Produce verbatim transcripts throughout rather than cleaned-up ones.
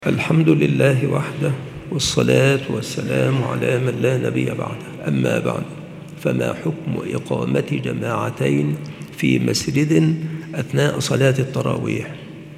الحمد لله وحده، والصلاة والسلام على من لا نبي بعده. أما بعد، فما حكم إقامة جماعتين في مسجد أثناء صلاة التراويح؟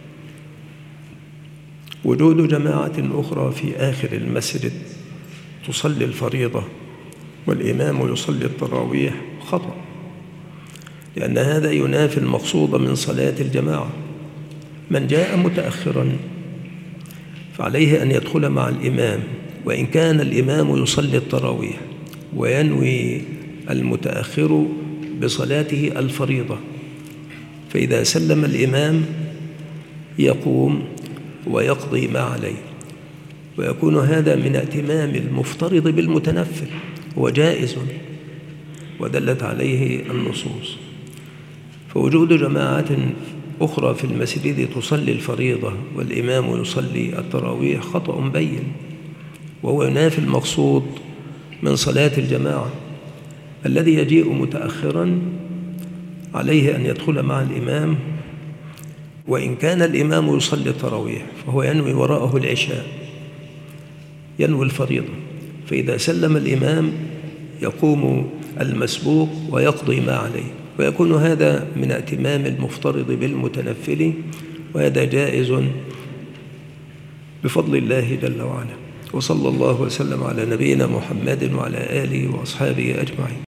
وجود جماعة أخرى في آخر المسجد تصلي الفريضة والإمام يصلي التراويح خطأ، لأن هذا ينافي المقصود من صلاة الجماعة. من جاء متأخراً فعليه أن يدخل مع الإمام، وإن كان الإمام يصلي التراويح، وينوي المتأخر بصلاته الفريضة، فإذا سلم الإمام يقوم ويقضي ما عليه، ويكون هذا من ائتمام المفترض بالمتنفل، وجائز ودلت عليه النصوص. فوجود جماعة أخرى في المسجد تصلي الفريضة والإمام يصلي التراويح خطأ بين، وهو ينافي المقصود من صلاة الجماعة. الذي يجيء متأخراً عليه أن يدخل مع الإمام، وإن كان الإمام يصلي التراويح فهو ينوي وراءه العشاء، ينوي الفريضة، فإذا سلم الإمام يقوم المسبوق ويقضي ما عليه، ويكون هذا من ائتمام المفترض بالمتنفل، وهذا جائز بفضل الله جل وعلا. وصلى الله وسلم على نبينا محمد وعلى آله وأصحابه أجمعين.